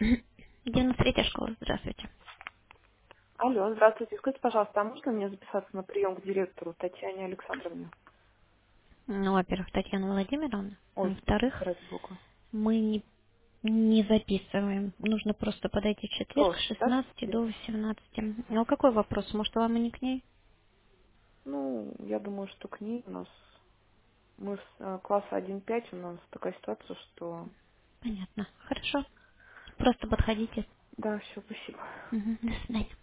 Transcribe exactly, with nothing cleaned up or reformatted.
девяносто третья школа, здравствуйте. Алло, здравствуйте. Скажите, пожалуйста, а можно мне записаться на прием к директору Татьяне Александровне? Ну, во-первых, Татьяна Владимировна. Ой, Во-вторых, ради бога. мы не, не записываем. Нужно просто подойти в четверг с Проще, да? шестнадцати до восемнадцати. А какой вопрос? Может, вам и не к ней? Ну, я думаю, что к ней у нас... Мы с э, класса один пять, у нас такая ситуация, что... Понятно. Хорошо. Просто подходите. Да, все, спасибо. Мгм. До свидания.